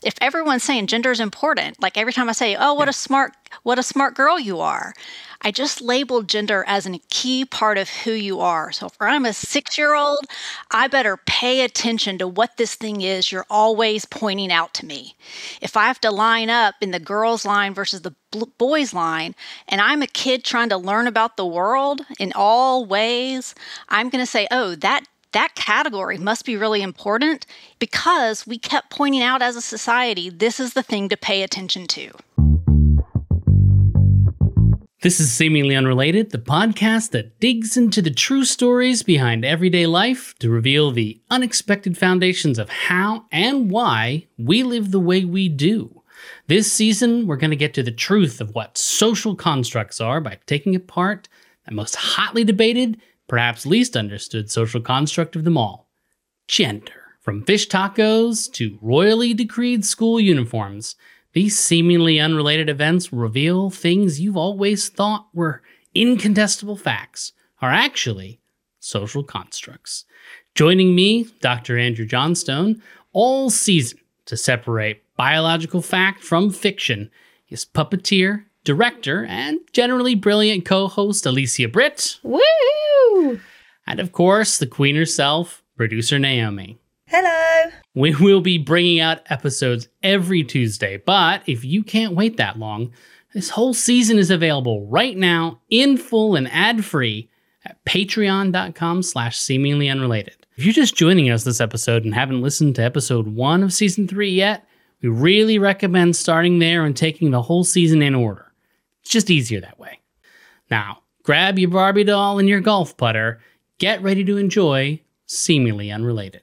if everyone's saying gender is important, like every time I say, oh, what a smart girl you are, I just labeled gender as a key part of who you are. So if I'm a 6-year-old, I better pay attention to what this thing is you're always pointing out to me. If I have to line up in the girls' line versus the boys' line, and I'm a kid trying to learn about the world in all ways, I'm going to say, oh, that category must be really important because we kept pointing out as a society, this is the thing to pay attention to. This is Seemingly Unrelated, the podcast that digs into the true stories behind everyday life to reveal the unexpected foundations of how and why we live the way we do. This season, we're going to get to the truth of what social constructs are by taking apart the most hotly debated, perhaps least understood social construct of them all, gender. From fish tacos to royally decreed school uniforms, these seemingly unrelated events reveal things you've always thought were incontestable facts are actually social constructs. Joining me, Dr. Andrew Johnstone, all season to separate biological fact from fiction is puppeteer, director, and generally brilliant co-host Alicia Britt. Woo! And of course, the queen herself, producer Naomi. Hello! We will be bringing out episodes every Tuesday, but if you can't wait that long, this whole season is available right now in full and ad-free at patreon.com/seeminglyunrelated. If you're just joining us this episode and haven't listened to episode 1 of season 3 yet, we really recommend starting there and taking the whole season in order. It's just easier that way. Now, grab your Barbie doll and your golf putter, get ready to enjoy Seemingly Unrelated.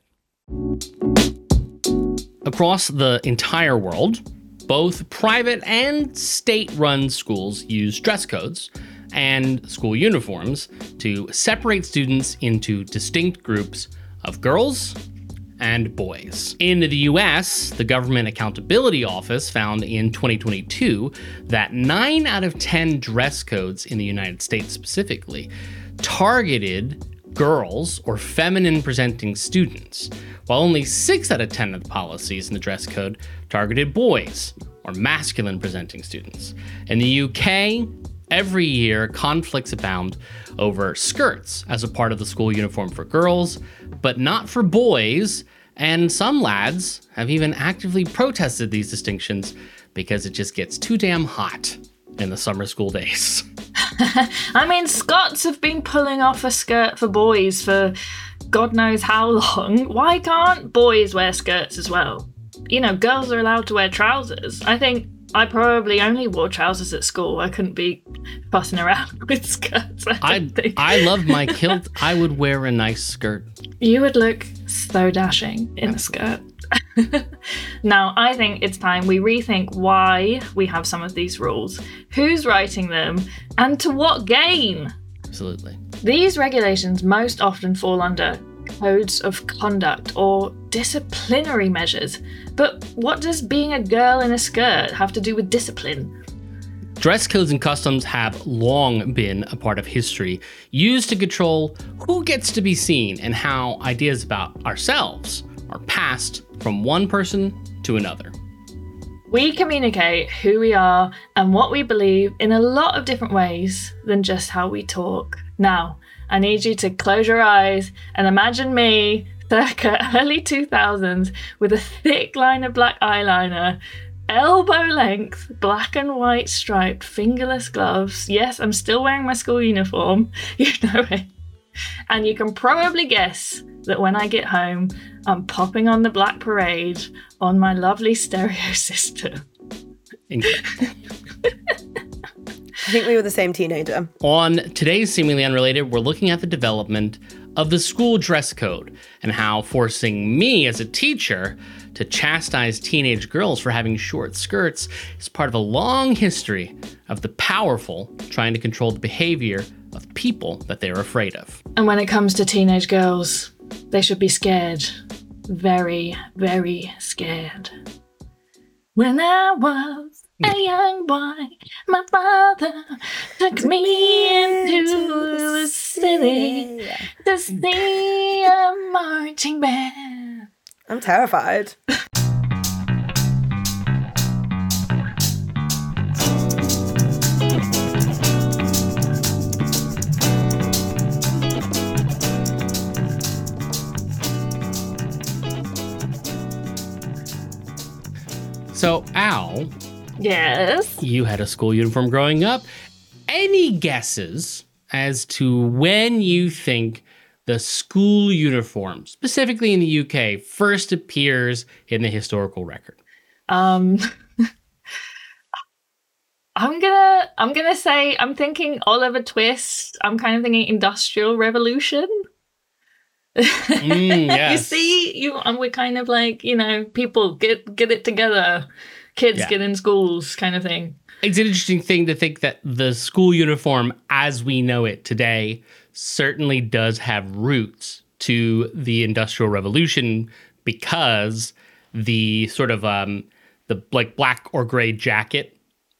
Across the entire world, both private and state-run schools use dress codes and school uniforms to separate students into distinct groups of girls and boys. In the US, the Government Accountability Office found in 2022 that 9 out of 10 dress codes in the United States specifically targeted girls or feminine-presenting students, while only 6 out of 10 of the policies in the dress code targeted boys or masculine-presenting students. In the UK, every year, conflicts abound over skirts as a part of the school uniform for girls, but not for boys, and some lads have even actively protested these distinctions because it just gets too damn hot in the summer school days. I mean, Scots have been pulling off a skirt for boys for God knows how long. Why can't boys wear skirts as well? You know, girls are allowed to wear trousers. I think I probably only wore trousers at school. I couldn't be fussing around with skirts. I love my kilt. I would wear a nice skirt. You would look so dashing in a skirt. Now, I think it's time we rethink why we have some of these rules, who's writing them, and to what gain. Absolutely. These regulations most often fall under codes of conduct or disciplinary measures. But what does being a girl in a skirt have to do with discipline? Dress codes and customs have long been a part of history, used to control who gets to be seen and how ideas about ourselves are passed from one person to another. We communicate who we are and what we believe in a lot of different ways than just how we talk. Now, I need you to close your eyes and imagine me, circa early 2000s, with a thick line of black eyeliner, elbow-length, black and white striped, fingerless gloves. Yes, I'm still wearing my school uniform. You know it. And you can probably guess that when I get home, I'm popping on the Black Parade on my lovely stereo system. Incredible. I think we were the same teenager. On today's Seemingly Unrelated, we're looking at the development of the school dress code and how forcing me as a teacher to chastise teenage girls for having short skirts is part of a long history of the powerful trying to control the behavior of people that they're afraid of. And when it comes to teenage girls, they should be scared. Very, very scared. When I was a young boy, my father took me into the city to see a marching band. I'm terrified. So, Al, Yes. you had a school uniform growing up. Any guesses as to when you think the school uniform, specifically in the UK, first appears in the historical record? I'm gonna say I'm thinking Oliver Twist. I'm kind of thinking Industrial Revolution. Yes. You see, and we're kind of like, people get it together, kids get in schools, kind of thing. It's an interesting thing to think that the school uniform as we know it today certainly does have roots to the Industrial Revolution, because the sort of the like black or gray jacket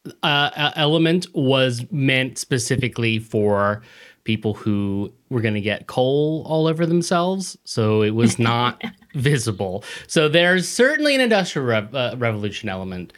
element was meant specifically for people who were going to get coal all over themselves, so it was not visible. So there's certainly an Industrial Revolution element,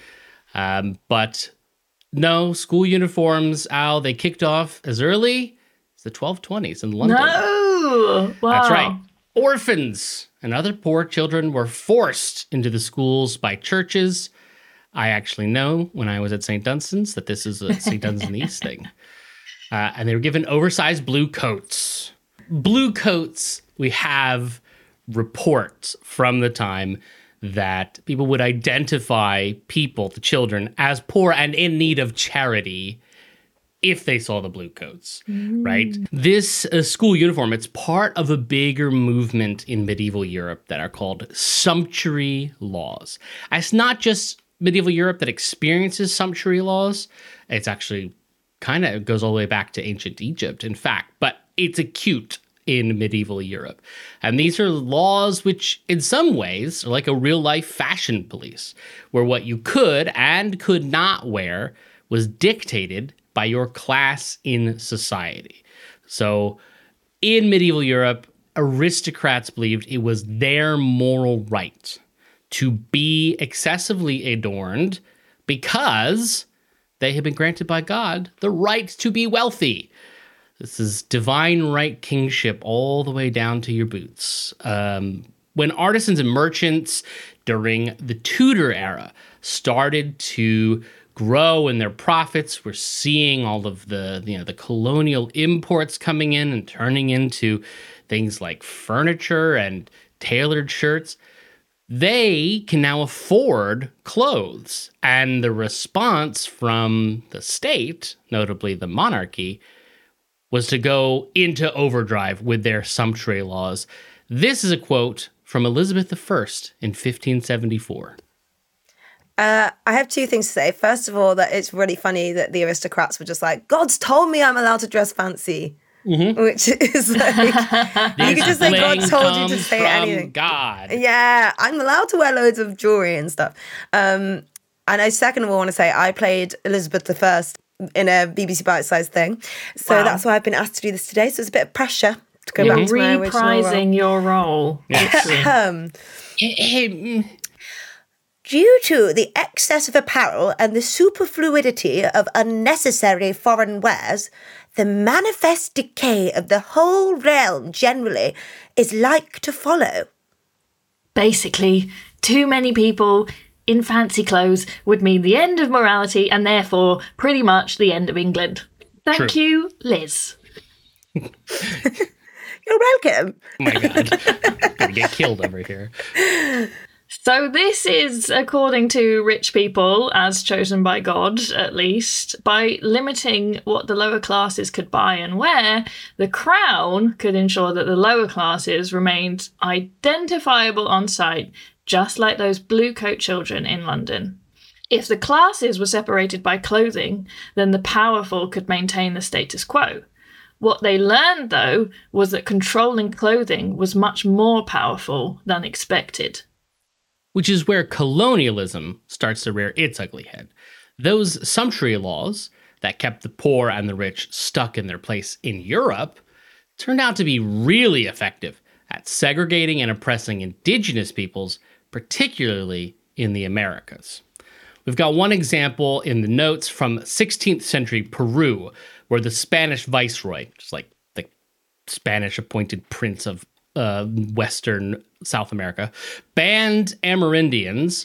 but no, school uniforms, Al, they kicked off as early as the 1220s in London. No! Wow. That's right. Orphans and other poor children were forced into the schools by churches. I actually know when I was at St. Dunstan's that this is a St. Dunstan East thing. And they were given oversized blue coats. Blue coats, we have reports from the time that people would identify people, the children, as poor and in need of charity if they saw the blue coats, right? This school uniform, it's part of a bigger movement in medieval Europe that are called sumptuary laws. And it's not just medieval Europe that experiences sumptuary laws. It's actually kind of goes all the way back to ancient Egypt, in fact, but it's acute in medieval Europe. And these are laws which, in some ways, are like a real-life fashion police, where what you could and could not wear was dictated by your class in society. So in medieval Europe, aristocrats believed it was their moral right to be excessively adorned because they had been granted by God the right to be wealthy. This is divine right kingship all the way down to your boots. When artisans and merchants during the Tudor era started to grow in their profits, we're seeing all of the colonial imports coming in and turning into things like furniture and tailored shirts. They can now afford clothes. And the response from the state, notably the monarchy, was to go into overdrive with their sumptuary laws. This is a quote from Elizabeth I in 1574. I have two things to say. First of all, that it's really funny that the aristocrats were just like, God's told me I'm allowed to dress fancy. Mm-hmm. Which is like, you could just say God told you to say anything. God. Yeah, I'm allowed to wear loads of jewelry and stuff. And I second of all want to say I played Elizabeth I in a BBC Bite-sized thing. So that's why I've been asked to do this today. So it's a bit of pressure to go back to my original role. Reprising your role. Due to the excess of apparel and the superfluidity of unnecessary foreign wares, the manifest decay of the whole realm generally is like to follow. Basically, too many people in fancy clothes would mean the end of morality and therefore pretty much the end of England. Thank you, Liz. You're welcome. Oh my God. Gonna get killed over here. So this is according to rich people, as chosen by God, at least. By limiting what the lower classes could buy and wear, the crown could ensure that the lower classes remained identifiable on sight, just like those blue coat children in London. If the classes were separated by clothing, then the powerful could maintain the status quo. What they learned, though, was that controlling clothing was much more powerful than expected. Which is where colonialism starts to rear its ugly head. Those sumptuary laws that kept the poor and the rich stuck in their place in Europe turned out to be really effective at segregating and oppressing indigenous peoples, particularly in the Americas. We've got one example in the notes from 16th century Peru, where the Spanish viceroy, just like the Spanish appointed prince of Western South America, banned Amerindians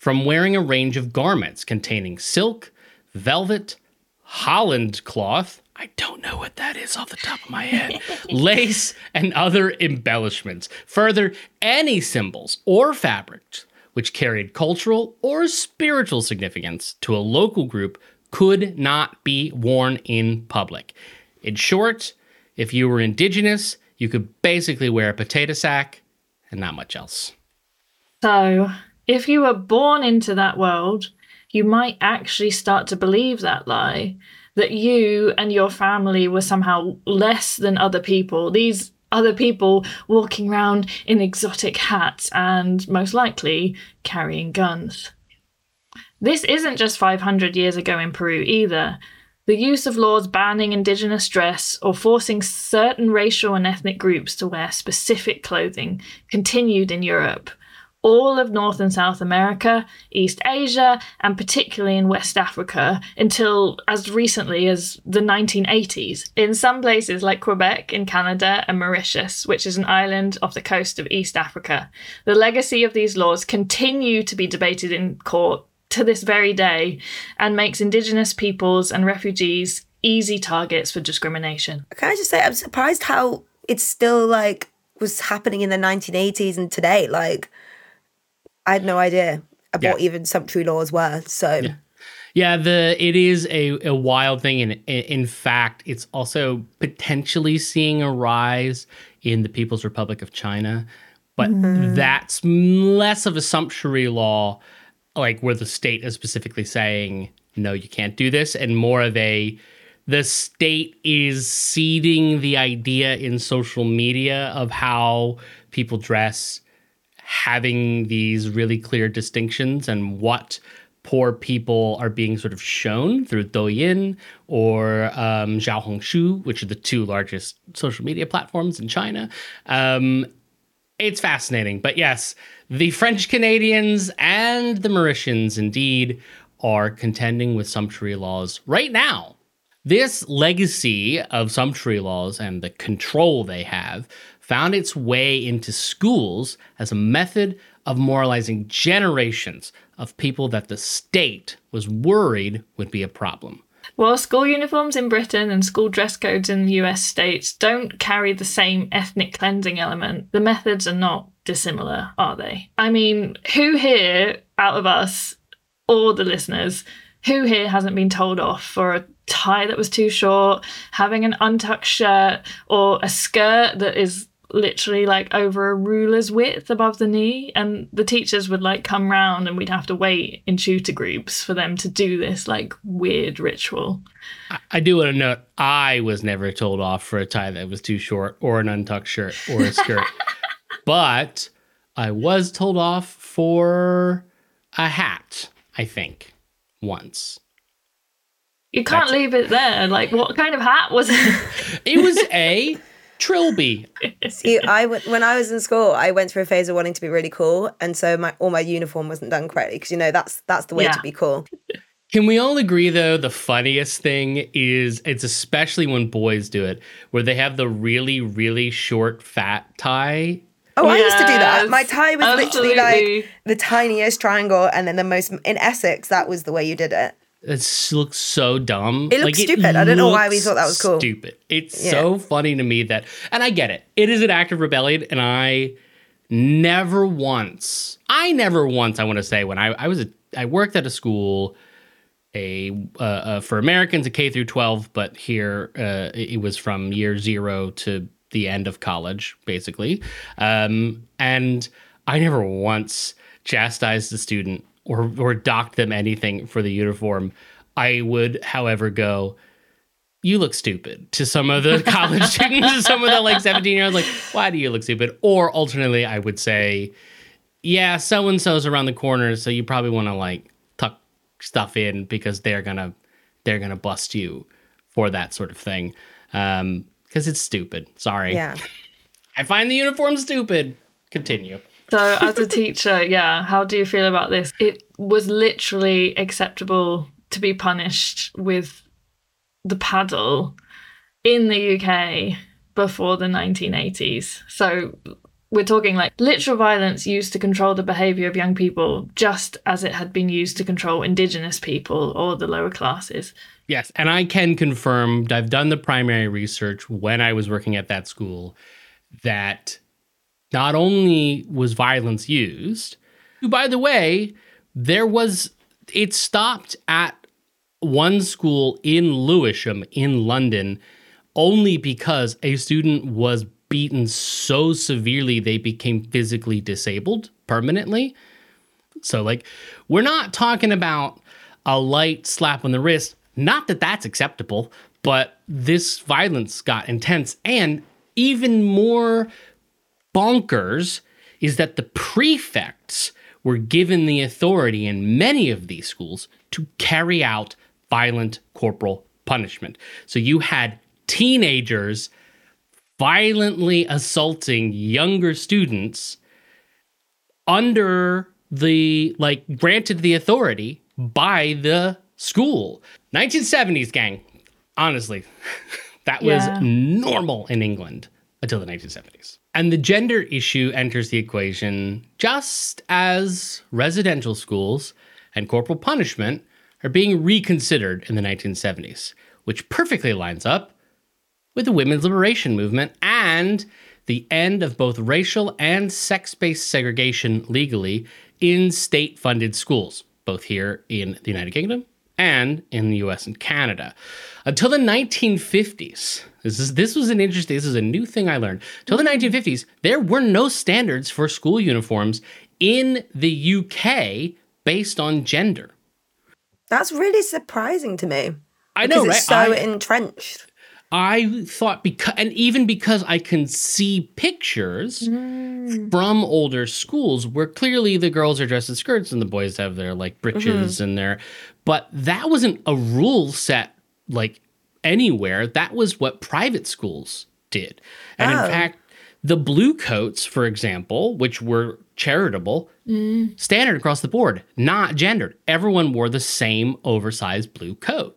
from wearing a range of garments containing silk, velvet, Holland cloth, I don't know what that is off the top of my head, lace, and other embellishments. Further, any symbols or fabrics which carried cultural or spiritual significance to a local group could not be worn in public. In short, if you were indigenous, you could basically wear a potato sack and not much else. So, if you were born into that world, you might actually start to believe that lie, that you and your family were somehow less than other people. These other people walking around in exotic hats and, most likely, carrying guns. This isn't just 500 years ago in Peru either. The use of laws banning indigenous dress or forcing certain racial and ethnic groups to wear specific clothing continued in Europe, all of North and South America, East Asia, and particularly in West Africa until as recently as the 1980s. In some places like Quebec in Canada and Mauritius, which is an island off the coast of East Africa, the legacy of these laws continue to be debated in court to this very day and makes indigenous peoples and refugees easy targets for discrimination. Can I just say, I'm surprised how it's still was happening in the 1980s and today. I had no idea what even sumptuary laws were. So yeah, it is a wild thing, and in fact, it's also potentially seeing a rise in the People's Republic of China, but that's less of a sumptuary law, where the state is specifically saying, no, you can't do this, and more of the state is seeding the idea in social media of how people dress, having these really clear distinctions and what poor people are being sort of shown through Douyin or Xiaohongshu, which are the two largest social media platforms in China. It's fascinating. But yes, the French Canadians and the Mauritians indeed are contending with sumptuary laws right now. This legacy of sumptuary laws and the control they have found its way into schools as a method of moralizing generations of people that the state was worried would be a problem. While school uniforms in Britain and school dress codes in the US states don't carry the same ethnic cleansing element, the methods are not dissimilar, are they? I mean, who here out of us, or the listeners, who here hasn't been told off for a tie that was too short, having an untucked shirt, or a skirt that is literally over a ruler's width above the knee, and the teachers would come round and we'd have to wait in tutor groups for them to do this weird ritual. I do want to note, I was never told off for a tie that was too short or an untucked shirt or a skirt, but I was told off for a hat, I think, once. You can't leave it there. What kind of hat was it? It was a trilby. See, when I was in school, I went through a phase of wanting to be really cool, and so all my uniform wasn't done correctly because that's the way to be cool. Can we all agree though? The funniest thing is it's especially when boys do it, where they have the really, really short, fat tie. Oh, I used to do that. My tie was literally the tiniest triangle, and then the most in Essex. That was the way you did it. It looks so dumb. It looks stupid. I don't know why we thought that was cool. Stupid. It's so funny to me that, and I get it. It is an act of rebellion, and I never once, I want to say, when I worked at a school, for Americans, a K through 12, but here it was from year 0 to the end of college, basically. And I never once chastised the student or docked them anything for the uniform. I would, however, go, you look stupid to some of the college students, some of the 17-year-olds, why do you look stupid? Or alternately, I would say, yeah, so-and-so's around the corner, so you probably want to tuck stuff in because they're gonna bust you for that sort of thing. Because it's stupid. Sorry. Yeah. I find the uniform stupid. Continue. So as a teacher, how do you feel about this? It was literally acceptable to be punished with the paddle in the UK before the 1980s. So We're talking like literal violence used to control the behaviour of young people, just as it had been used to control Indigenous people or the lower classes. Yes, and I can confirm, I've done the primary research when I was working at that school, that not only was violence used, by the way, it stopped at one school in Lewisham in London only because a student was beaten so severely they became physically disabled permanently. So, like, we're not talking about a light slap on the wrist. Not that that's acceptable, but this violence got intense. And even more bonkers is that the prefects were given the authority in many of these schools to carry out violent corporal punishment. So you had teenagers violently assaulting younger students under the, like, granted the authority by the school. 1970s, gang. Honestly, that was normal in England until the 1970s. And the gender issue enters the equation just as residential schools and corporal punishment are being reconsidered in the 1970s, which perfectly lines up with the women's liberation movement and the end of both racial and sex-based segregation legally in state-funded schools, both here in the United Kingdom and in the US and Canada. Until the 1950s, this is a new thing I learned. Until the 1950s, there were no standards for school uniforms in the UK based on gender. That's really surprising to me. I know, right? It's so entrenched. I thought because I can see pictures from older schools where clearly the girls are dressed in skirts and the boys have their, like, breeches and their, but that wasn't a rule set, like, anywhere. That was what private schools did. And in fact, the blue coats, for example, which were charitable, standard across the board, not gendered. Everyone wore the same oversized blue coat.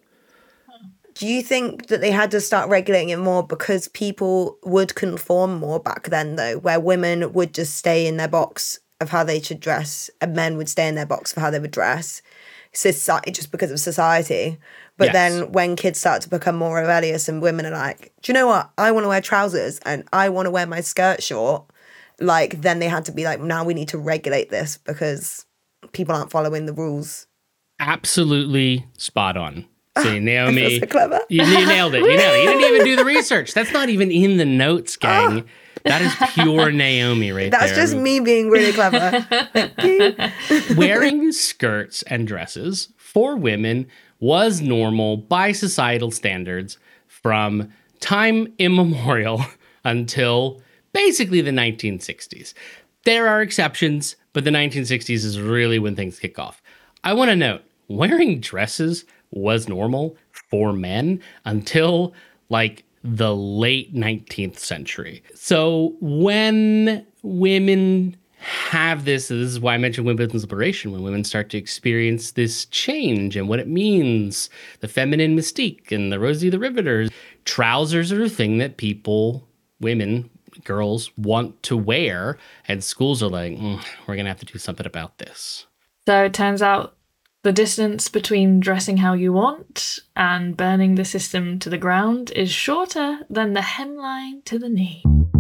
Do you think that they had to start regulating it more because people would conform more back then, though, where women would just stay in their box of how they should dress and men would stay in their box for how they would dress? Society, just because of society. But then when kids start to become more rebellious and women are like, do you know what? I want to wear trousers and I want to wear my skirt short. Like, then they had to be like, now we need to regulate this because people aren't following the rules. Absolutely spot on. See, Naomi, so clever. You nailed it. You didn't even do the research. That's not even in the notes, gang. That is pure Naomi right there. That's just me being really clever. Thank you. Wearing skirts and dresses for women was normal by societal standards from time immemorial until basically the 1960s. There are exceptions, but the 1960s is really when things kick off. I want to note, wearing dresses was normal for men until, like, the late 19th century. So when women have this is why I mentioned women's liberation, when women start to experience this change and what it means, the feminine mystique and the Rosie the Riveter, trousers are a thing that people, women, girls want to wear, and schools are like, we're going to have to do something about this. So it turns out the distance between dressing how you want and burning the system to the ground is shorter than the hemline to the knee.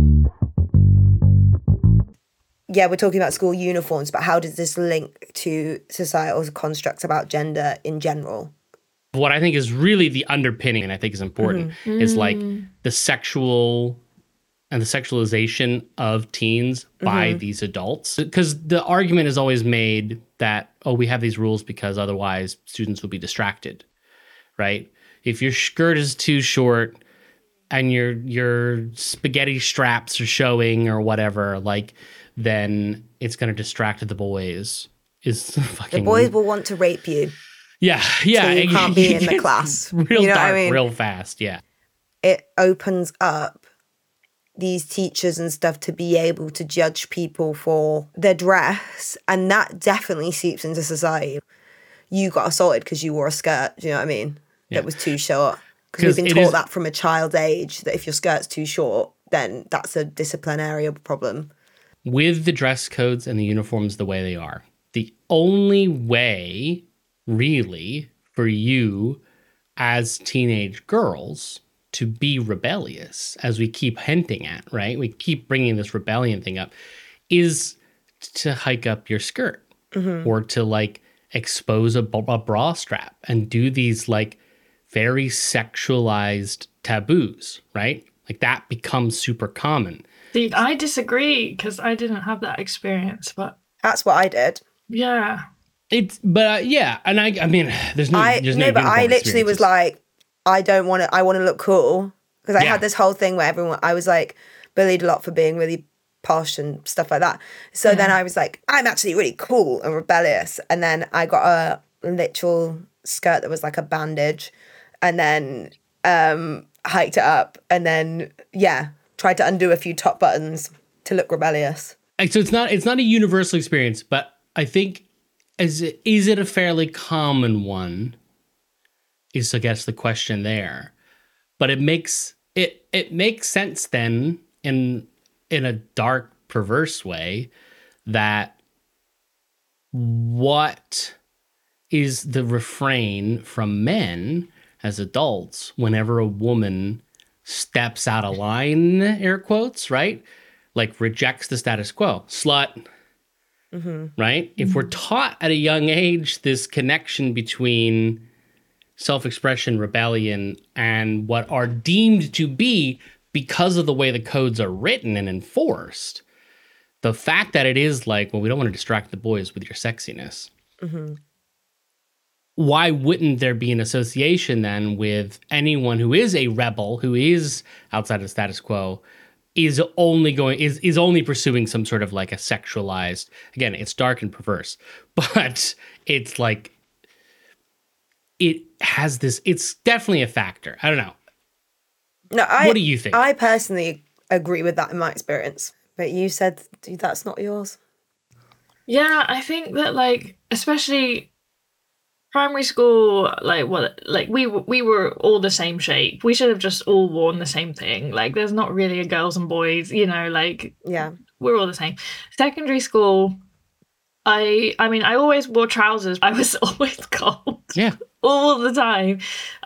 Yeah, we're talking about school uniforms, but how does this link to societal constructs about gender in general? What I think is really the underpinning, and I think is important, is like the sexual and the sexualization of teens by these adults. Because the argument is always made that, we have these rules because otherwise students will be distracted, right? If your skirt is too short and your spaghetti straps are showing or whatever, like, then it's going to distract the boys. The boys will want to rape you. Yeah. So you can't be in the class. Real you know dark, what I mean? real fast, yeah. It opens up these teachers and stuff to be able to judge people for their dress, and that definitely seeps into society. You got assaulted because you wore a skirt, do you know what I mean? Yeah. That was too short. Because we've been taught that from a child's age, that if your skirt's too short, then that's a disciplinary problem. with the dress codes and the uniforms the way they are, the only way really for you as teenage girls to be rebellious, as we keep hinting at, right? We keep bringing this rebellion thing up, is to hike up your skirt or to like expose a bra strap and do these like very sexualized taboos, right? Like that becomes super common. See, I disagree because I didn't have that experience, but That's what I did. yeah. Yeah, and I mean, there's no, I there's no, no but I uniform literally was experiences. like, I don't want to. I want to look cool because I Yeah. had this whole thing where everyone. I was like bullied a lot for being really posh and stuff like that. So then I was like, I'm actually really cool and rebellious. And then I got a literal skirt that was like a bandage, and then hiked it up, and then tried to undo a few top buttons to look rebellious. Like, so it's not a universal experience, but I think is it a fairly common one? Is I guess the question there, but it makes sense then in a dark, perverse way that what is the refrain from men as adults whenever a woman steps out of line, air quotes, right? Like rejects the status quo, slut, right? If we're taught at a young age this connection between self-expression, rebellion, and what are deemed to be, because of the way the codes are written and enforced, the fact that it is like, well, we don't want to distract the boys with your sexiness. Why wouldn't there be an association then with anyone who is a rebel, who is outside of the status quo, is only pursuing some sort of like a sexualized, again, it's dark and perverse, but it's like, it has this, it's definitely a factor. I don't know. No, What do you think? I personally agree with that in my experience. But you said that's not yours. Yeah, I think that like especially primary school, like we were all the same shape. We should have just all worn the same thing. Like there's not really a girls and boys, like Yeah. we're all the same. Secondary school, I mean I always wore trousers. I was always cold. Yeah. All the time.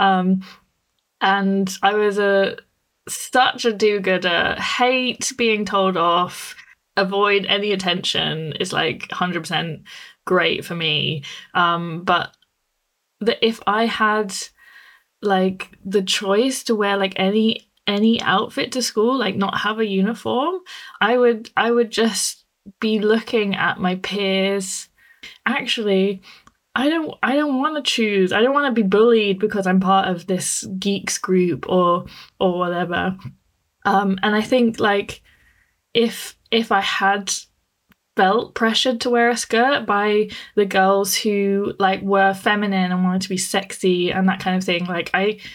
And I was such a do-gooder, hate being told off, avoid any attention is like 100% great for me. But if I had like the choice to wear like any outfit to school, like not have a uniform, I would just be looking at my peers. Actually, I don't want to choose. I don't want to be bullied because I'm part of this geeks group or whatever. And I think like if I had felt pressured to wear a skirt by the girls who like were feminine and wanted to be sexy and that kind of thing, like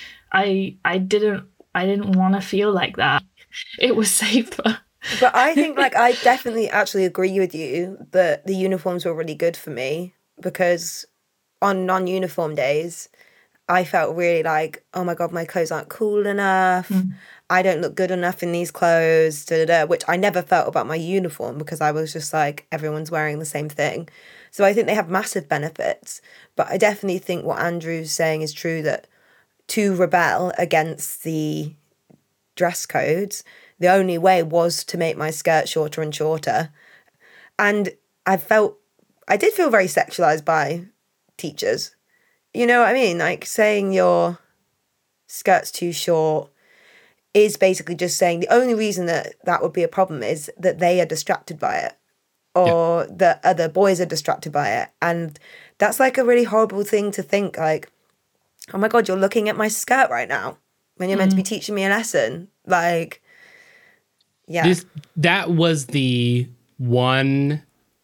I didn't want to feel like that. It was safer. But I think like I definitely actually agree with you that the uniforms were really good for me, because on non-uniform days, I felt really like, oh my God, my clothes aren't cool enough. I don't look good enough in these clothes, which I never felt about my uniform because I was just like, everyone's wearing the same thing. So I think they have massive benefits. But I definitely think what Andrew's saying is true, that to rebel against the dress codes, the only way was to make my skirt shorter and shorter. And I did feel very sexualized by teachers. You know what I mean? Like saying your skirt's too short is basically just saying the only reason that would be a problem is that they are distracted by it, or that other boys are distracted by it. And that's like a really horrible thing to think, like, oh my God, you're looking at my skirt right now when you're meant to be teaching me a lesson. Like, yeah. That was the one,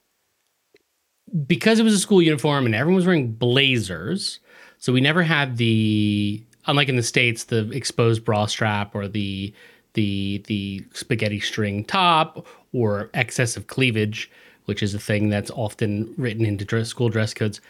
because it was a school uniform and everyone was wearing blazers. So we never had the, unlike in the States, the exposed bra strap or the spaghetti string top or excessive cleavage, which is a thing that's often written into school dress codes.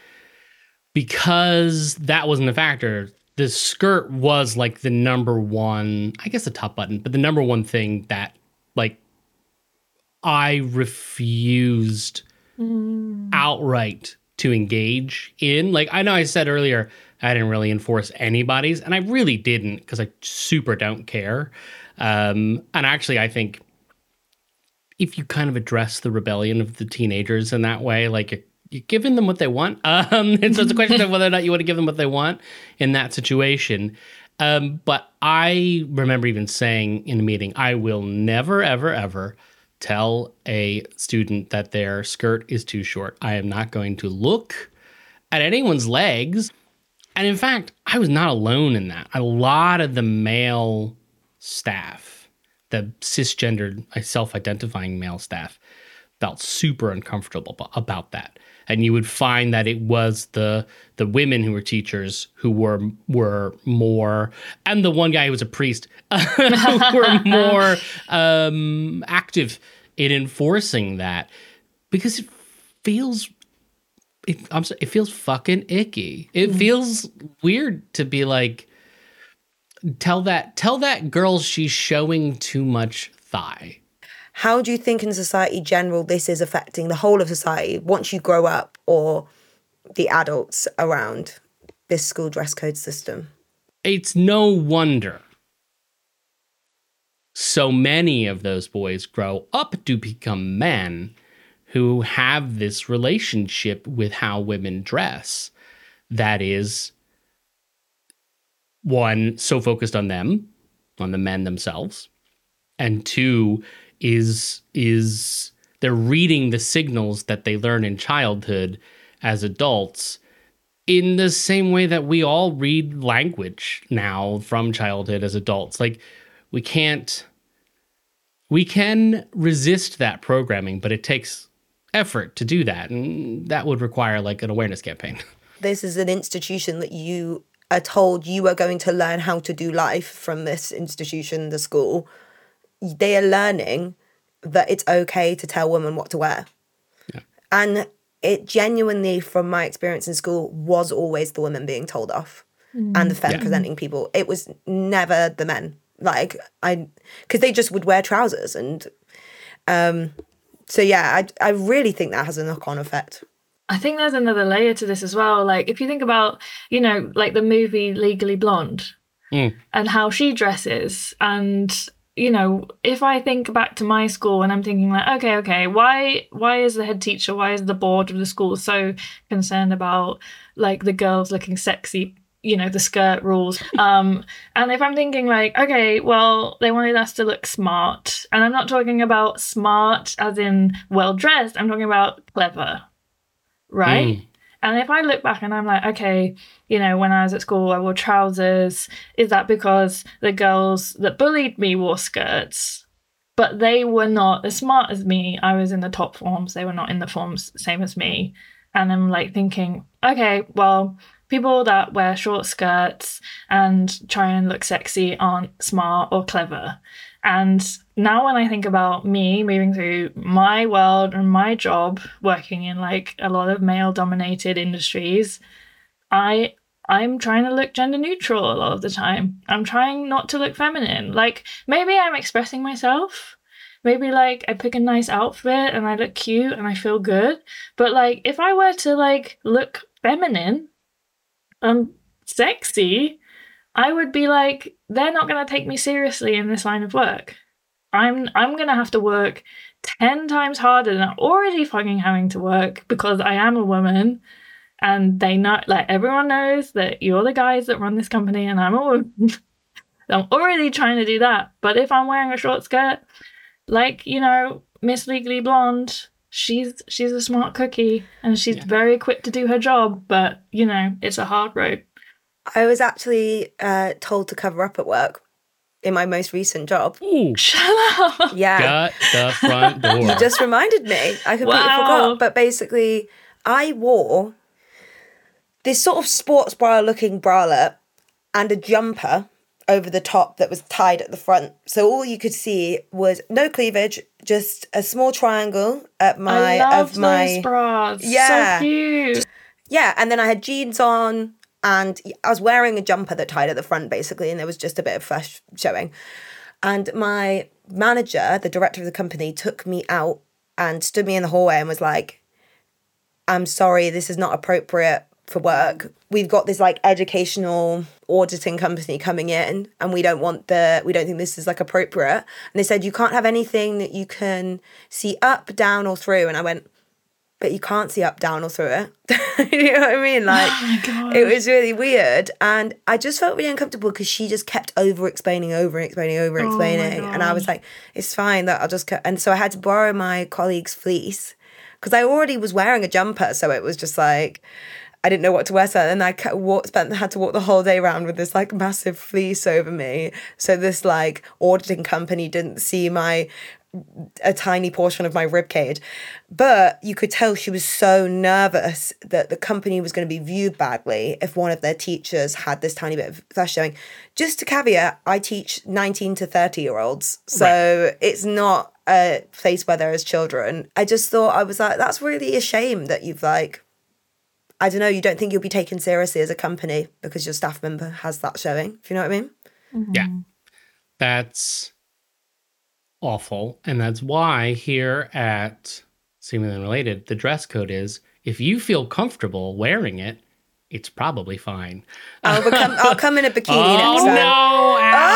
Because that wasn't a factor, the skirt was like the number one, I guess the top button, but the number one thing that like I refused outright to engage in. Like, I know I said earlier, I didn't really enforce anybody's, and I really didn't because I super don't care. And actually, I think if you kind of address the rebellion of the teenagers in that way, like you're giving them what they want. And so it's a question of whether or not you want to give them what they want in that situation. But I remember even saying in a meeting, I will never, ever, ever tell a student that their skirt is too short. I am not going to look at anyone's legs. And in fact, I was not alone in that. A lot of the male staff, the cisgendered, self-identifying male staff, felt super uncomfortable about that. And you would find that it was the women who were teachers who were more, and the one guy who was a priest, who were more active in enforcing that, because it feels fucking icky. It feels weird to be like, tell that girl she's showing too much thigh. How do you think in society general this is affecting the whole of society once you grow up, or the adults around this school dress code system? It's no wonder so many of those boys grow up to become men who have this relationship with how women dress that is, one, so focused on them, on the men themselves, and two, is they're reading the signals that they learn in childhood as adults in the same way that we all read language now from childhood as adults. Like, we can resist that programming, but it takes effort to do that, and that would require like an awareness campaign. This is an institution that you are told you are going to learn how to do life from this institution, the school. They are learning that it's okay to tell women what to wear. Yeah. And it genuinely, from my experience in school, was always the women being told off and the femme presenting people. It was never the men. Like, because they just would wear trousers. And so, yeah, I really think that has a knock-on effect. I think there's another layer to this as well. Like, if you think about, like the movie Legally Blonde and how she dresses, and if I think back to my school and I'm thinking like, okay, why is the head teacher, why is the board of the school so concerned about like the girls looking sexy, the skirt rules? And if I'm thinking like, okay, well, they wanted us to look smart, and I'm not talking about smart as in well-dressed, I'm talking about clever, right? And if I look back and I'm like, okay, when I was at school, I wore trousers. Is that because the girls that bullied me wore skirts? But they were not as smart as me. I was in the top forms. They were not in the forms same as me. And I'm like thinking, okay, well, people that wear short skirts and try and look sexy aren't smart or clever. And now when I think about me moving through my world and my job, working in like a lot of male-dominated industries, I'm trying to look gender neutral a lot of the time. I'm trying not to look feminine. Like, maybe I'm expressing myself. Maybe like I pick a nice outfit and I look cute and I feel good. But like, if I were to like look feminine and sexy, I would be like, they're not going to take me seriously in this line of work. I'm going to have to work 10 times harder than I'm already fucking having to work because I am a woman. And they know, like, everyone knows that you're the guys that run this company and I'm a woman. I'm already trying to do that. But if I'm wearing a short skirt, like, Miss Legally Blonde, she's a smart cookie and she's very equipped to do her job. But, it's a hard road. I was actually told to cover up at work in my most recent job. Ooh. Shut up. Yeah. Shut the front door. You just reminded me. I completely forgot. But basically, I wore this sort of sports bra looking bralette and a jumper over the top that was tied at the front. So all you could see was no cleavage, just a small triangle at my those bras. Yeah. So cute. Yeah, and then I had jeans on. And I was wearing a jumper that tied at the front, basically, and there was just a bit of flesh showing. And my manager, the director of the company, took me out and stood me in the hallway and was like, I'm sorry, this is not appropriate for work. We've got this like educational auditing company coming in and we don't think this is like appropriate. And they said, you can't have anything that you can see up, down or through. And I went, but you can't see up, down or through it. You know what I mean? Like, it was really weird. And I just felt really uncomfortable because she just kept over-explaining. And I was like, it's fine that I'll just... And so I had to borrow my colleague's fleece because I already was wearing a jumper. So it was just like, I didn't know what to wear. So then I had to walk the whole day around with this like massive fleece over me. So this like auditing company didn't see a tiny portion of my rib cage. But you could tell she was so nervous that the company was going to be viewed badly if one of their teachers had this tiny bit of flesh showing. Just to caveat, I teach 19 to 30-year-olds. So It's not a place where there is children. I just thought, I was like, that's really a shame that you've like, I don't know, you don't think you'll be taken seriously as a company because your staff member has that showing, if you know what I mean? Mm-hmm. Yeah. That's awful. And that's why here at Seemingly Unrelated, the dress code is, if you feel comfortable wearing it, it's probably fine. I'll come in a bikini next time. No!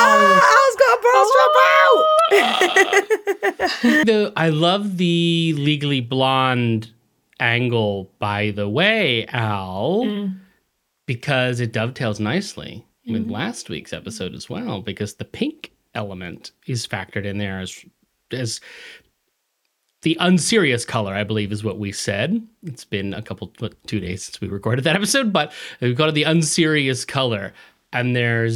Al's got a bra strap out! I love the Legally Blonde angle, by the way, Al, because it dovetails nicely with last week's episode as well, because the pink element is factored in there as the unserious color, I believe is what we said. It's been 2 days since we recorded that episode, but we've got the unserious color. And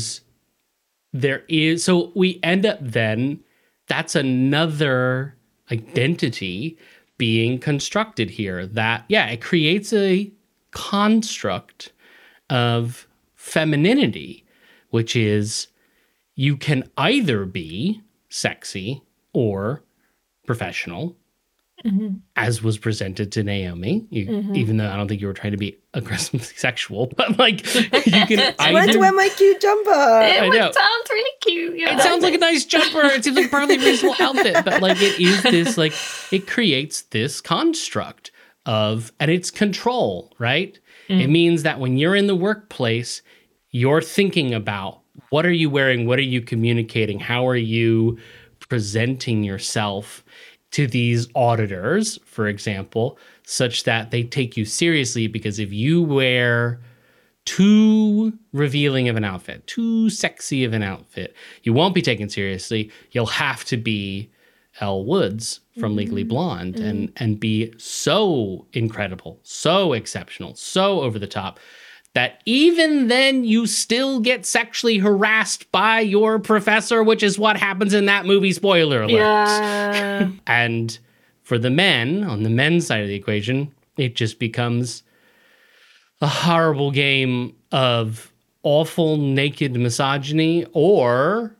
so we end up then, that's another identity being constructed here that, it creates a construct of femininity, which is, you can either be sexy or professional, as was presented to Naomi, even though I don't think you were trying to be aggressively sexual, but like, you can either... I wanted to wear my cute jumper. It sounds really cute. It sounds like a nice jumper. It seems like a perfectly reasonable outfit, but like, it is this, like, it creates this construct of, and it's control, right? It means that when you're in the workplace, you're thinking about, what are you wearing? What are you communicating? How are you presenting yourself to these auditors, for example, such that they take you seriously? Because if you wear too revealing of an outfit, too sexy of an outfit, you won't be taken seriously. You'll have to be Elle Woods from Legally Blonde and be so incredible, so exceptional, so over the top, that even then you still get sexually harassed by your professor, which is what happens in that movie, spoiler alert. Yeah. And for the men, on the men's side of the equation, it just becomes a horrible game of awful naked misogyny or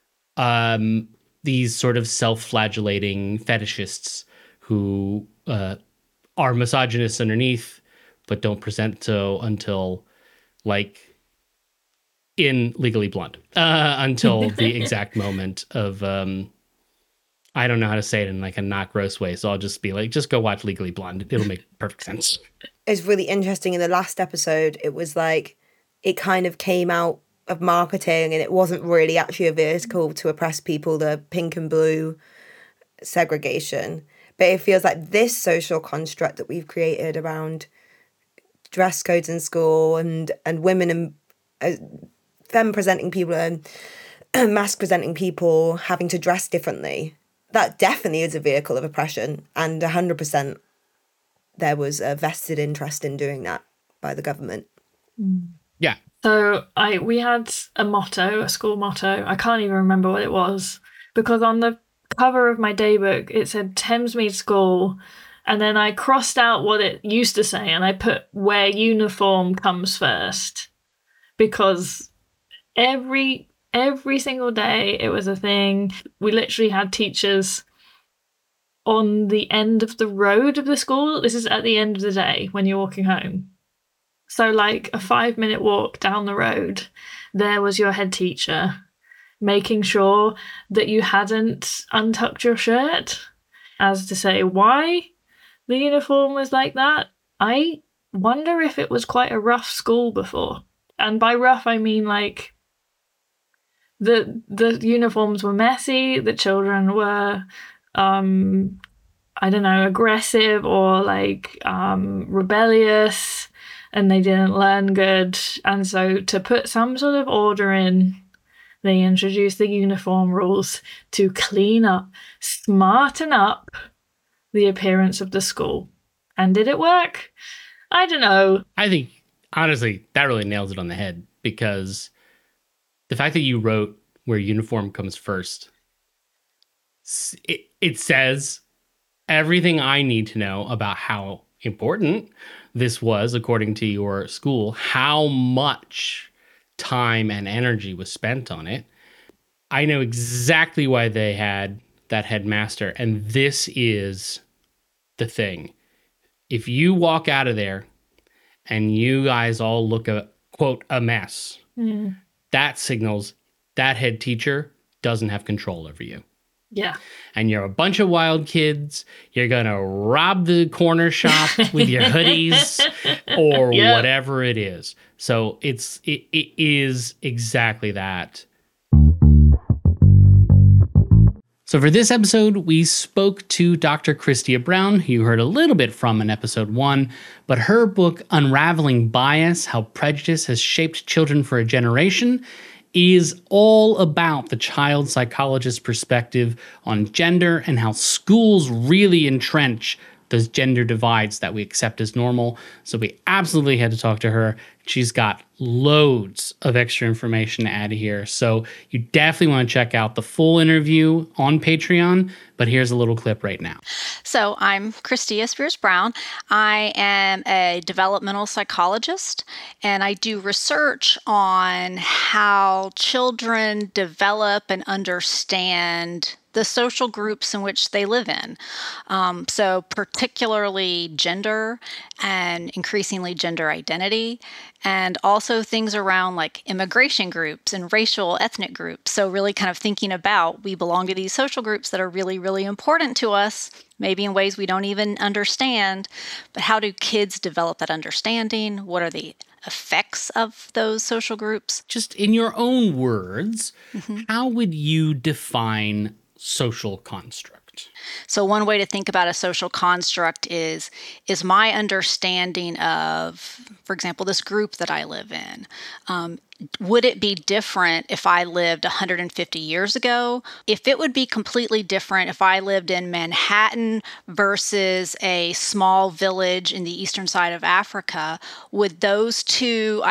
these sort of self-flagellating fetishists who are misogynists underneath, but don't present so until, like, in Legally Blonde, until the exact moment of, I don't know how to say it in like a not gross way, so I'll just be like, just go watch Legally Blonde. It'll make perfect sense. It's really interesting. In the last episode, it was like, it kind of came out of marketing and it wasn't really actually a vehicle to oppress people, the pink and blue segregation. But it feels like this social construct that we've created around dress codes in school and women and femme presenting people and mask presenting people having to dress differently, that definitely is a vehicle of oppression, and 100% there was a vested interest in doing that by the government. Yeah. So we had a school motto. I can't even remember what it was, because on the cover of my daybook it said Thamesmead School, and then I crossed out what it used to say and I put where uniform comes first, because every single day it was a thing. We literally had teachers on the end of the road of the school. This is at the end of the day when you're walking home. So like a 5-minute walk down the road, there was your head teacher. making sure that you hadn't untucked your shirt, as to say why the uniform was like that. I wonder if it was quite a rough school before. And by rough, I mean like the uniforms were messy, the children were, I don't know, aggressive or like rebellious, and they didn't learn good. And so to put some sort of order in, they introduced the uniform rules to clean up, smarten up the appearance of the school. And did it work? I don't know. I think, honestly, that really nails it on the head, because the fact that you wrote where uniform comes first, it says everything I need to know about how important this was, according to your school, how much time and energy was spent on it. I know exactly why they had that headmaster, and this is the thing. If you walk out of there and you guys all look quote, a mess, that signals that head teacher doesn't have control over you. Yeah. And you're a bunch of wild kids. You're going to rob the corner shop with your hoodies or whatever it is. So it is exactly that. So for this episode, we spoke to Dr. Christia Brown, who you heard a little bit from in episode 1, but her book, Unraveling Bias, How Prejudice Has Shaped Children for a Generation, is all about the child psychologist's perspective on gender and how schools really entrench those gender divides that we accept as normal. So we absolutely had to talk to her. She's got loads of extra information to add here. So you definitely want to check out the full interview on Patreon, but here's a little clip right now. So I'm Christia Spears Brown. I am a developmental psychologist, and I do research on how children develop and understand the social groups in which they live in. So particularly gender and increasingly gender identity, and also things around like immigration groups and racial ethnic groups. So really kind of thinking about, we belong to these social groups that are really, really important to us, maybe in ways we don't even understand, but how do kids develop that understanding? What are the effects of those social groups? Just in your own words, how would you define social construct? So one way to think about a social construct is my understanding of, for example, this group that I live in. Would it be different if I lived 150 years ago? If it would be completely different if I lived in Manhattan versus a small village in the eastern side of Africa, would those two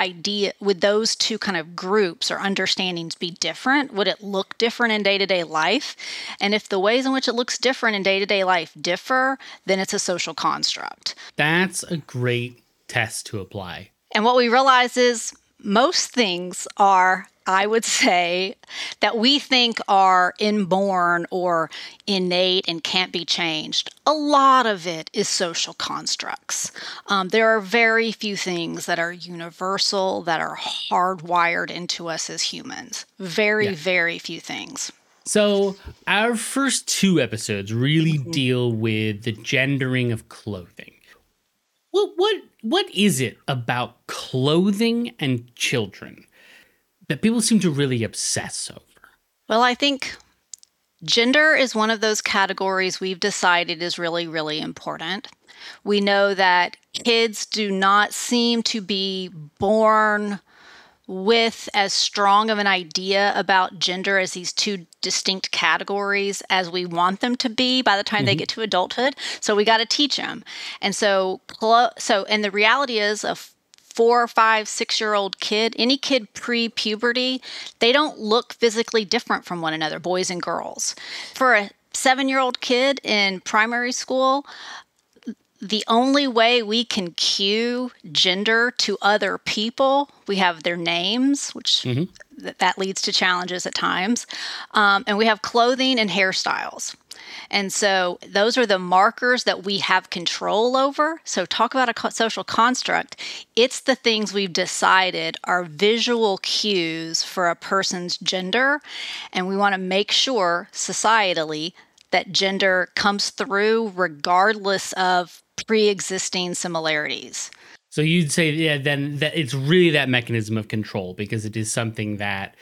kind of groups or understandings be different? Would it look different in day-to-day life? And if the ways in which it looks different in day-to-day life differ, then it's a social construct. That's a great test to apply. And what we realize is most things are, I would say, that we think are inborn or innate and can't be changed. A lot of it is social constructs. There are very few things that are universal, that are hardwired into us as humans. Very few things. So our first 2 episodes really deal with the gendering of clothing. What is it about clothing and children that people seem to really obsess over? Well, I think gender is one of those categories we've decided is really, really important. We know that kids do not seem to be born with as strong of an idea about gender as these 2 distinct categories as we want them to be by the time they get to adulthood. So we got to teach them. And so and the reality is a 4, 5, 6-year-old kid, any kid pre-puberty, they don't look physically different from one another, boys and girls. For a 7-year-old kid in primary school, the only way we can cue gender to other people, we have their names, which that leads to challenges at times, and we have clothing and hairstyles. And so those are the markers that we have control over. So talk about a social construct. It's the things we've decided are visual cues for a person's gender. And we want to make sure societally that gender comes through regardless of pre-existing similarities. So you'd say, yeah, then that it's really that mechanism of control, because it is something that,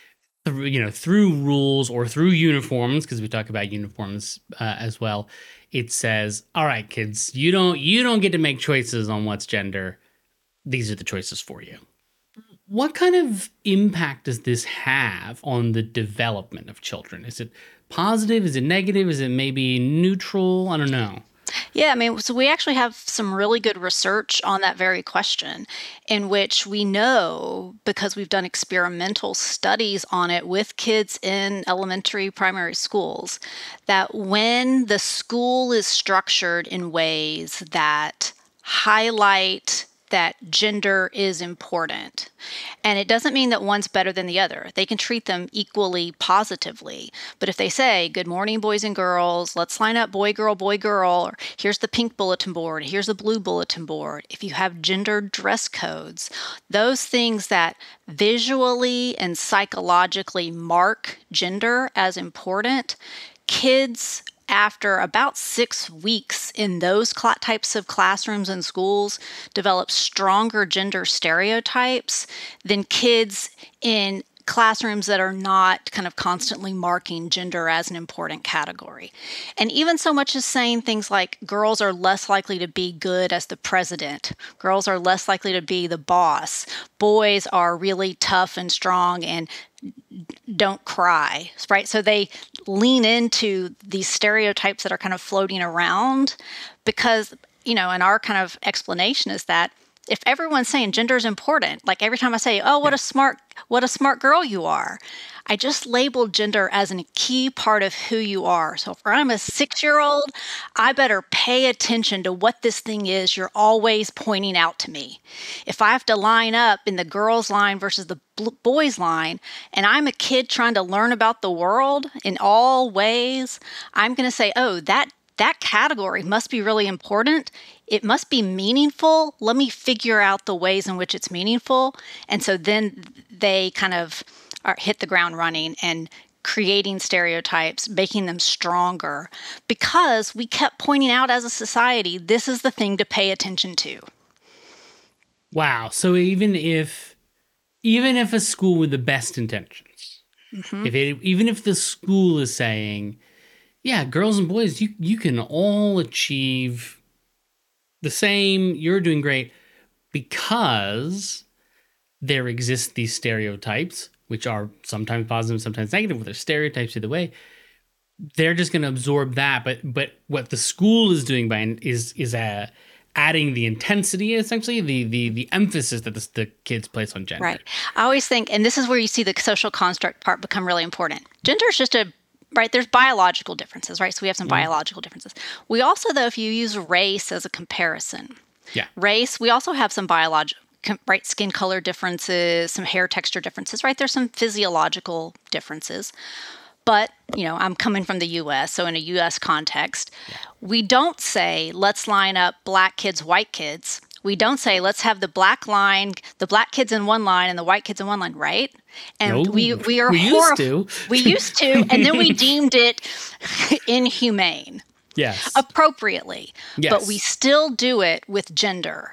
through rules or through uniforms, because we talk about uniforms as well, it says, all right, kids, you don't get to make choices on what's gender. These are the choices for you. What kind of impact does this have on the development of children? Is it positive? Is it negative? Is it maybe neutral? I don't know. Yeah, so we actually have some really good research on that very question, in which we know, because we've done experimental studies on it with kids in elementary, primary schools, that when the school is structured in ways that highlight that gender is important. And it doesn't mean that one's better than the other. They can treat them equally positively. But if they say, good morning, boys and girls, let's line up boy, girl, or here's the pink bulletin board, here's the blue bulletin board. If you have gendered dress codes, those things that visually and psychologically mark gender as important, kids after about 6 weeks in those types of classrooms and schools develop stronger gender stereotypes than kids in classrooms that are not kind of constantly marking gender as an important category. And even so much as saying things like girls are less likely to be good as the president, girls are less likely to be the boss, boys are really tough and strong and don't cry, right? So they lean into these stereotypes that are kind of floating around because, and our kind of explanation is that if everyone's saying gender is important, like every time I say, oh, what a smart girl you are, I just labeled gender as a key part of who you are. So if I'm a 6-year-old, I better pay attention to what this thing is you're always pointing out to me. If I have to line up in the girls' line versus the boys' line, and I'm a kid trying to learn about the world in all ways, I'm going to say, oh, that category must be really important. It must be meaningful. Let me figure out the ways in which it's meaningful. And so then they kind of hit the ground running and creating stereotypes, making them stronger, because we kept pointing out as a society, this is the thing to pay attention to. Wow. So even if a school with the best intentions, even if the school is saying, yeah, girls and boys, you can all achieve the same, you're doing great, because there exist these stereotypes, which are sometimes positive, sometimes negative, but they're stereotypes either way. They're just going to absorb that. But what the school is doing is adding the intensity, essentially, the emphasis that the kids place on gender. Right. I always think, and this is where you see the social construct part become really important. Gender is just right, there's biological differences, right? So we have some biological differences. We also, though, if you use race as a comparison, race, we also have some biological, right, skin color differences, some hair texture differences, right? There's some physiological differences. But, I'm coming from the U.S., so in a U.S. context, we don't say, let's line up black kids, white kids. We don't say, let's have the black kids in one line and the white kids in one line, right? And no, we used to. We used to, and then we deemed it inhumane. Yes. Appropriately. Yes. But we still do it with gender.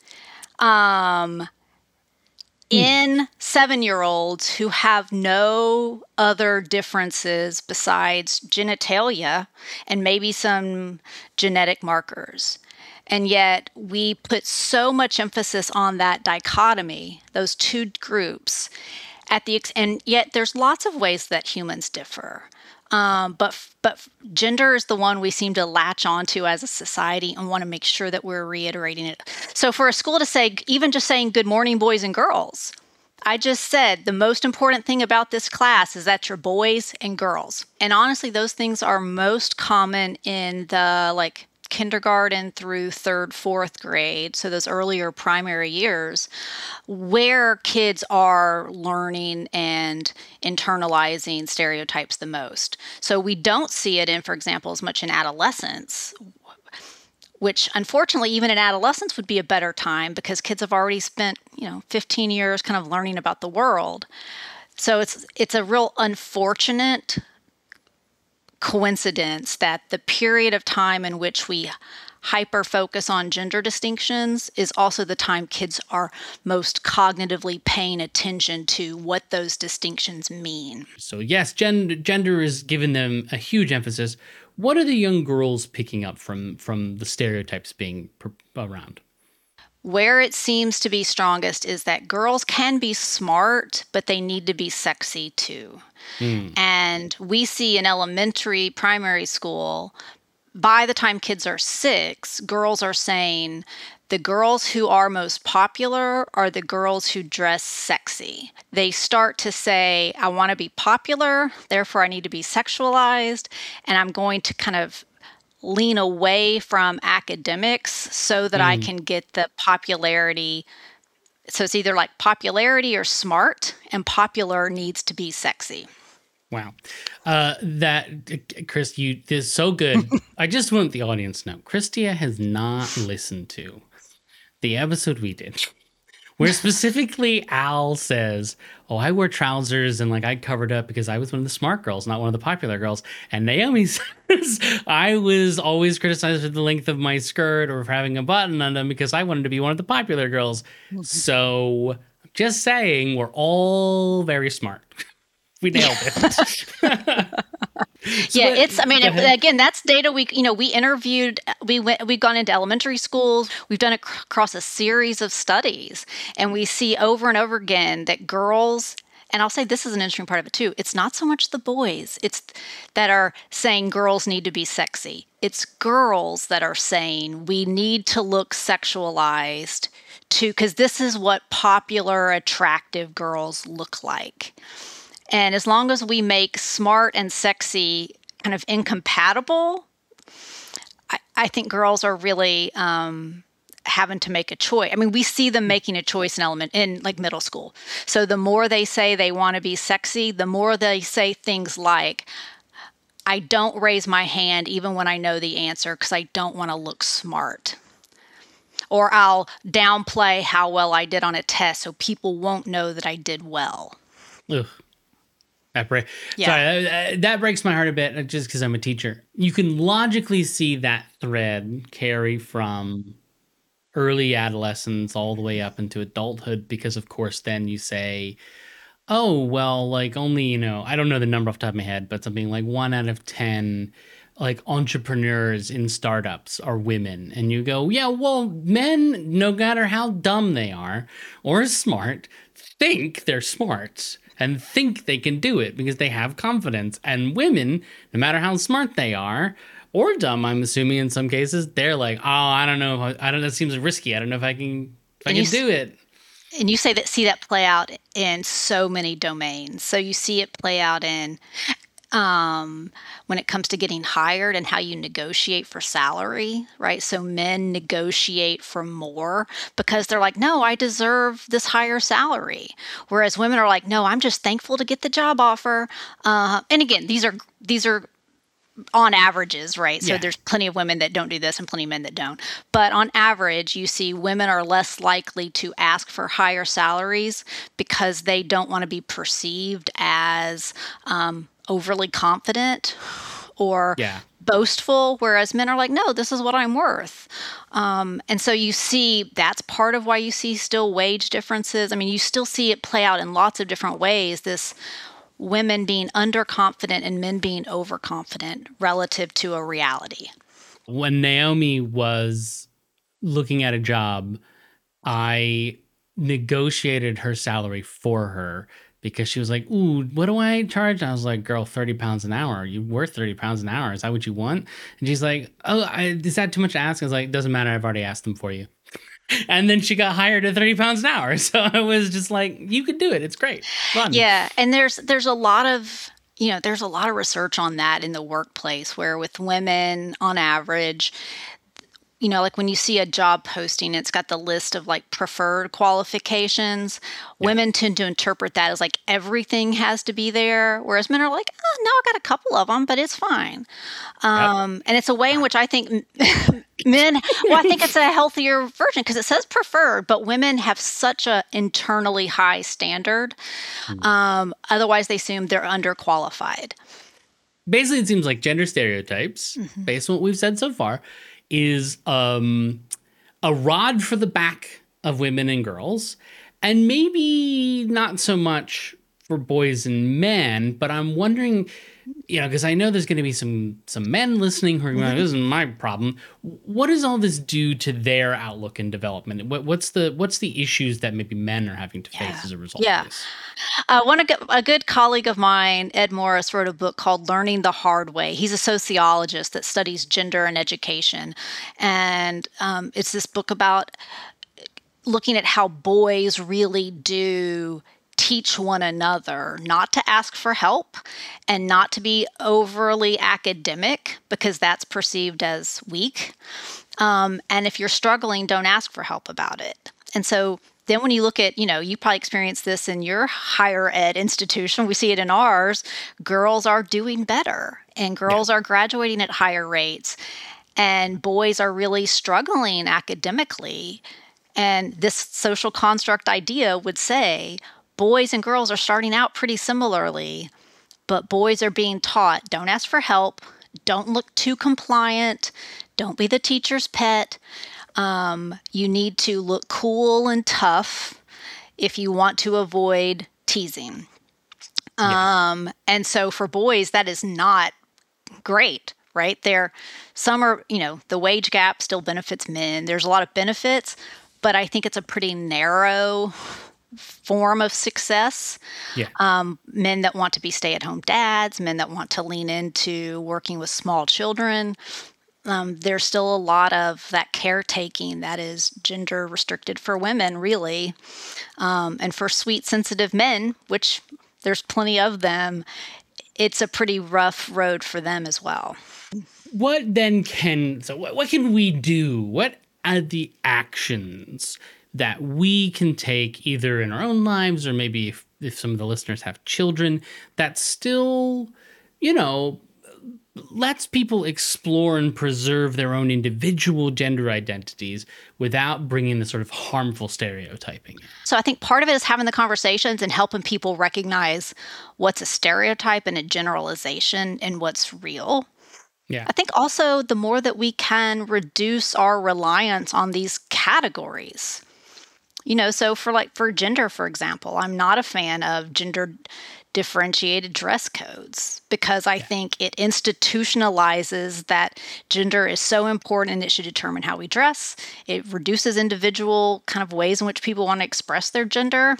In 7-year-olds who have no other differences besides genitalia and maybe some genetic markers. And yet we put so much emphasis on that dichotomy, those two groups, and yet there's lots of ways that humans differ. But gender is the one we seem to latch onto as a society and want to make sure that we're reiterating it. So for a school to say, even just saying good morning, boys and girls, I just said the most important thing about this class is that you're boys and girls. And honestly, those things are most common in the kindergarten through third, fourth grade, so those earlier primary years, where kids are learning and internalizing stereotypes the most. So we don't see it in, for example, as much in adolescence, which unfortunately, even in adolescence would be a better time because kids have already spent, 15 years kind of learning about the world. So it's a real unfortunate coincidence that the period of time in which we hyper focus on gender distinctions is also the time kids are most cognitively paying attention to what those distinctions mean. So yes, gender is given them a huge emphasis. What are the young girls picking up from the stereotypes being around? Where it seems to be strongest is that girls can be smart, but they need to be sexy too. And we see in elementary, primary school, by the time kids are 6, girls are saying the girls who are most popular are the girls who dress sexy. They start to say, I want to be popular, therefore I need to be sexualized, and I'm going to kind of lean away from academics so that I can get the popularity. So it's either like popularity or smart, and popular needs to be sexy. Wow. Chris, this is so good. I just want the audience to know, Christia has not listened to the episode we did where specifically Al says, I wore trousers and I covered up because I was one of the smart girls, not one of the popular girls. And Naomi says, I was always criticized for the length of my skirt or for having a button on them because I wanted to be one of the popular girls. So just saying, we're all very smart. We nailed it. Again, that's data we interviewed, we've gone into elementary schools, we've done it across a series of studies, and we see over and over again that girls, and I'll say this is an interesting part of it too, it's not so much the boys that are saying girls need to be sexy. It's girls that are saying we need to look sexualized because this is what popular, attractive girls look like. And as long as we make smart and sexy kind of incompatible, I think girls are really having to make a choice. I mean, we see them making a choice in middle school. So the more they say they want to be sexy, the more they say things like, I don't raise my hand even when I know the answer because I don't want to look smart. Or I'll downplay how well I did on a test so people won't know that I did well. Ugh. That breaks my heart a bit just because I'm a teacher. You can logically see that thread carry from early adolescence all the way up into adulthood because, of course, then you say, only, I don't know the number off the top of my head, but something like 1 out of 10 entrepreneurs in startups are women. And you go, men, no matter how dumb they are or smart, think they're smart and think they can do it because they have confidence. And women, no matter how smart they are, or dumb, I'm assuming in some cases, they're like, I don't know. It seems risky. I don't know if I can do it. And you see that play out in so many domains. So you see it play out in when it comes to getting hired and how you negotiate for salary, right? So men negotiate for more because they're like, no, I deserve this higher salary. Whereas women are like, no, I'm just thankful to get the job offer. And again, these are on averages, right? So there's plenty of women that don't do this and plenty of men that don't. But on average, you see women are less likely to ask for higher salaries because they don't want to be perceived as overly confident or boastful, whereas men are like, no, this is what I'm worth. And so you see that's part of why you see still wage differences. I mean, you still see it play out in lots of different ways, this women being underconfident and men being overconfident relative to a reality. When Naomi was looking at a job, I negotiated her salary for her because she was like, ooh, what do I charge? And I was like, girl, 30 pounds an hour. You're worth 30 pounds an hour. Is that what you want? And she's like, is that too much to ask? I was like, doesn't matter. I've already asked them for you. And then she got hired at 30 pounds an hour. So I was just like, you could do it. It's great. Fun. Yeah. And there's a lot of, there's a lot of research on that in the workplace where with women on average, like when you see a job posting, it's got the list of like preferred qualifications. Women tend to interpret that as like everything has to be there, whereas men are like, oh, no, I got a couple of them, but it's fine. And it's a way in which I think men, I think it's a healthier version because it says preferred, but women have such a internally high standard. Otherwise, they assume they're underqualified. Basically, it seems like gender stereotypes, based on what we've said so far, is a rod for the back of women and girls, and maybe not so much for boys and men, but I'm wondering, because I know there's going to be some men listening who are going, this is my problem. What does all this do to their outlook and development? What's the issues that maybe men are having to face as a result of this? A good colleague of mine, Ed Morris, wrote a book called Learning the Hard Way. He's a sociologist that studies gender and education. And it's this book about looking at how boys really do teach one another not to ask for help and not to be overly academic because that's perceived as weak. And if you're struggling, don't ask for help about it. And so then when you look at, you probably experienced this in your higher ed institution. We see it in ours. Girls are doing better and girls are graduating at higher rates and boys are really struggling academically. And this social construct idea would say boys and girls are starting out pretty similarly, but boys are being taught, don't ask for help, don't look too compliant, don't be the teacher's pet. You need to look cool and tough if you want to avoid teasing. And so for boys, that is not great, right? Some are, the wage gap still benefits men. There's a lot of benefits, but I think it's a pretty narrow form of success. Men that want to be stay-at-home dads, men that want to lean into working with small children. There's still a lot of that caretaking that is gender restricted for women, really. And for sweet, sensitive men, which there's plenty of them, it's a pretty rough road for them as well. What can we do? What are the actions that we can take either in our own lives or maybe if some of the listeners have children that still, lets people explore and preserve their own individual gender identities without bringing the sort of harmful stereotyping? So I think part of it is having the conversations and helping people recognize what's a stereotype and a generalization and what's real. Yeah. I think also the more that we can reduce our reliance on these categories. So for gender, for example, I'm not a fan of gender differentiated dress codes because I think it institutionalizes that gender is so important and it should determine how we dress. It reduces individual kind of ways in which people want to express their gender.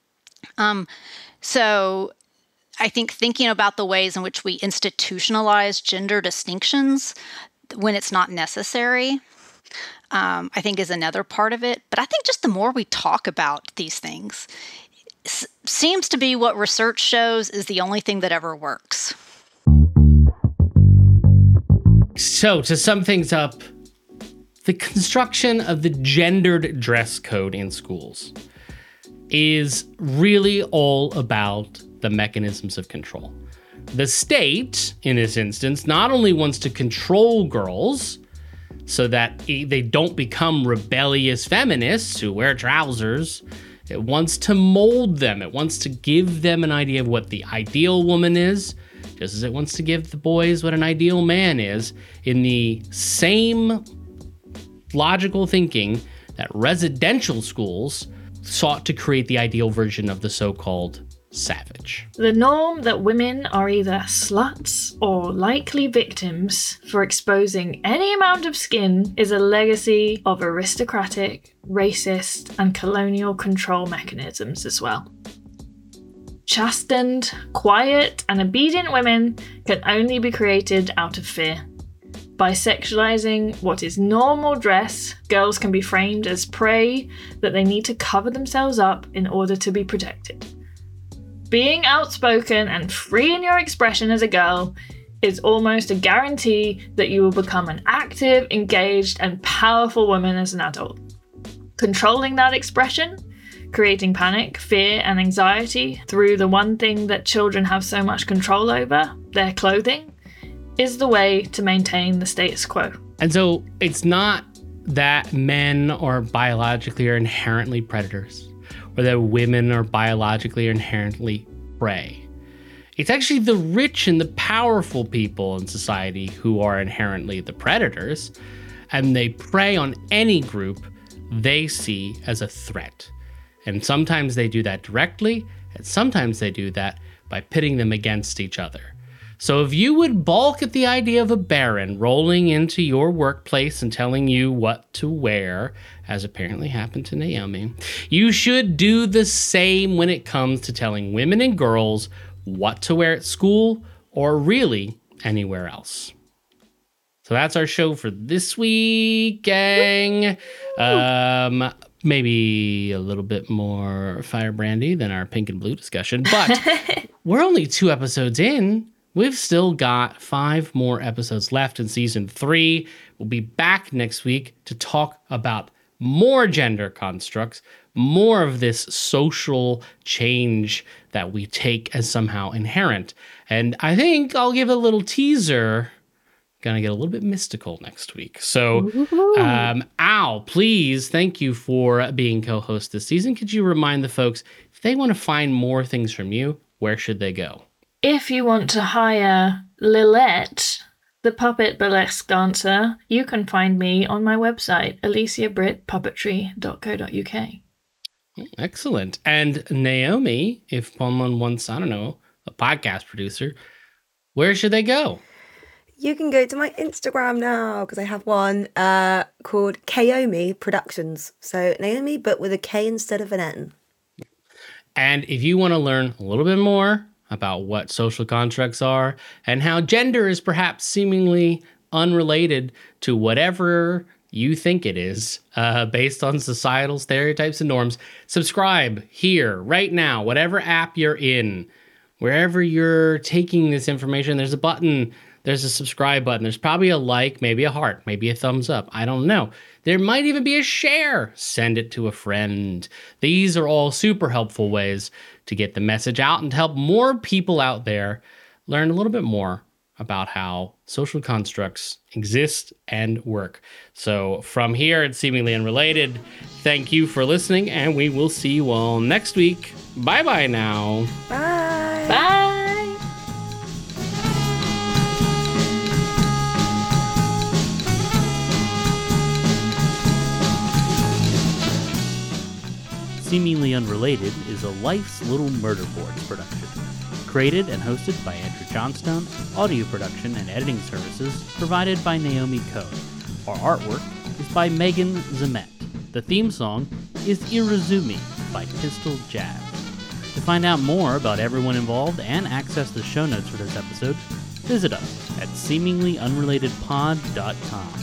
So I think thinking about the ways in which we institutionalize gender distinctions when it's not necessary, I think is another part of it. But I think just the more we talk about these things, seems to be what research shows is the only thing that ever works. So to sum things up, the construction of the gendered dress code in schools is really all about the mechanisms of control. The state, in this instance, not only wants to control girls so that they don't become rebellious feminists who wear trousers, it wants to mold them. It wants to give them an idea of what the ideal woman is, just as it wants to give the boys what an ideal man is, in the same logical thinking that residential schools sought to create the ideal version of the so-called savage. The norm that women are either sluts or likely victims for exposing any amount of skin is a legacy of aristocratic, racist, and colonial control mechanisms as well. Chastened, quiet, and obedient women can only be created out of fear. By sexualizing what is normal dress, girls can be framed as prey that they need to cover themselves up in order to be protected. Being outspoken and free in your expression as a girl is almost a guarantee that you will become an active, engaged, and powerful woman as an adult. Controlling that expression, creating panic, fear, and anxiety through the one thing that children have so much control over, their clothing, is the way to maintain the status quo. And so it's not that men are biologically or inherently predators, or that women are biologically or inherently prey. It's actually the rich and the powerful people in society who are inherently the predators, and they prey on any group they see as a threat. And sometimes they do that directly, and sometimes they do that by pitting them against each other. So if you would balk at the idea of a baron rolling into your workplace and telling you what to wear, as apparently happened to Naomi, you should do the same when it comes to telling women and girls what to wear at school or really anywhere else. So that's our show for this week, gang. Maybe a little bit more firebrandy than our pink and blue discussion, but we're only 2 episodes in. We've still got 5 more episodes left in season 3. We'll be back next week to talk about more gender constructs, more of this social change that we take as somehow inherent. And I think I'll give a little teaser. Gonna get a little bit mystical next week. So, Al, please, thank you for being co-host this season. Could you remind the folks, if they want to find more things from you, where should they go? If you want to hire Lilette, the puppet burlesque dancer, you can find me on my website, aliciabritpuppetry.co.uk. Excellent. And Naomi, if someone wants, I don't know, a podcast producer, where should they go? You can go to my Instagram now because I have one called Kaomi Productions. So Naomi, but with a K instead of an N. And if you want to learn a little bit more about what social constructs are and how gender is perhaps seemingly unrelated to whatever you think it is, based on societal stereotypes and norms, subscribe here, right now, whatever app you're in, wherever you're taking this information, there's a button, there's a subscribe button, there's probably a like, maybe a heart, maybe a thumbs up, I don't know. There might even be a share. Send it to a friend. These are all super helpful ways to get the message out and to help more people out there learn a little bit more about how social constructs exist and work. So from here at Seemingly Unrelated, thank you for listening, and we will see you all next week. Bye-bye now. Bye. Bye. Seemingly Unrelated is a Life's Little Murder Boards production. Created and hosted by Andrew Johnstone, audio production and editing services provided by Naomi Coe. Our artwork is by Megan Zemet. The theme song is Irizumi by Pistol Jazz. To find out more about everyone involved and access the show notes for this episode, visit us at seeminglyunrelatedpod.com.